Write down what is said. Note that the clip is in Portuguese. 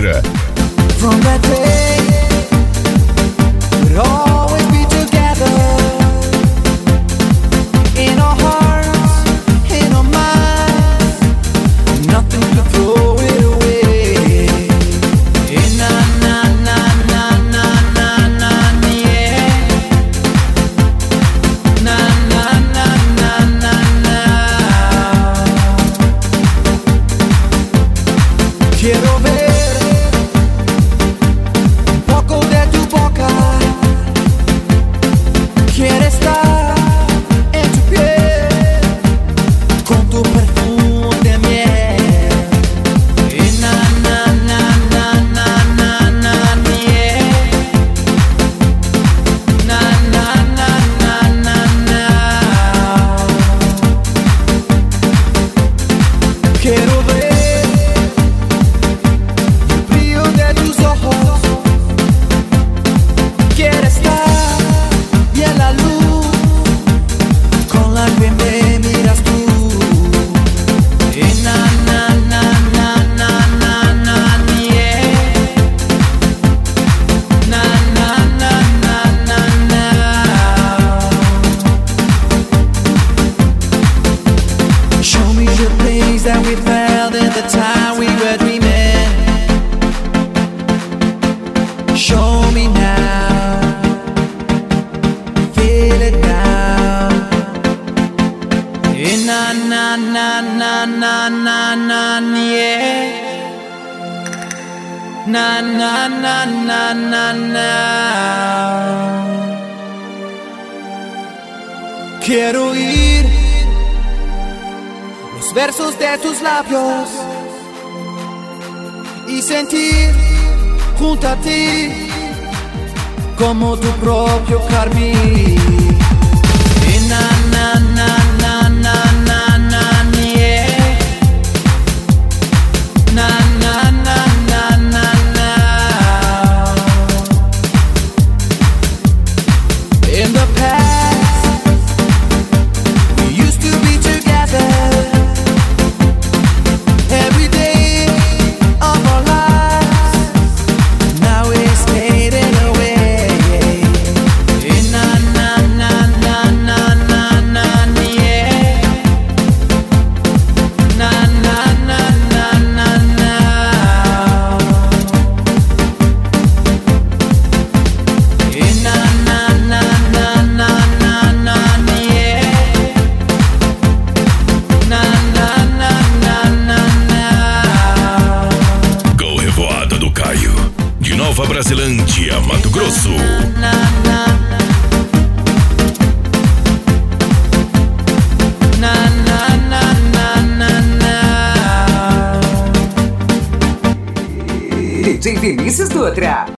Dutra. From that day, we'd always be together. In our hearts, in our minds, nothing could throw it away. Na na na na na na na yeah. Na na na na na na. Quiero ver un poco de tu boca. Quiero estar en tu piel con tu perfume de miel. Na na na na na na na yeah. Na na na na na na. Quiero ver el brillo de tus ojos. Quiero estar y en la luz con la que me miras tú. Na na na na na na na yeah. Na na na na na na. Show me the things that we felt at the time we were dreaming. Show me now, feel it now. Na na na na na na na yeah. Na na na na na na. Quiero oír los versos de tus labios y sentir junto a ti como tu propio carmín. Na na na na na na na yeah. Na na na na na na. In the past, we used to be together every day of our lives. Now it's fading away. Na na na na na na na yeah. Na na na na na na. Na na na na na na na yeah. Na na na na na na. Gol Revoada do Caio. De Nova Brasilândia, Mato Grosso. Na na na na na na na na. DJ Vinícius Dutra.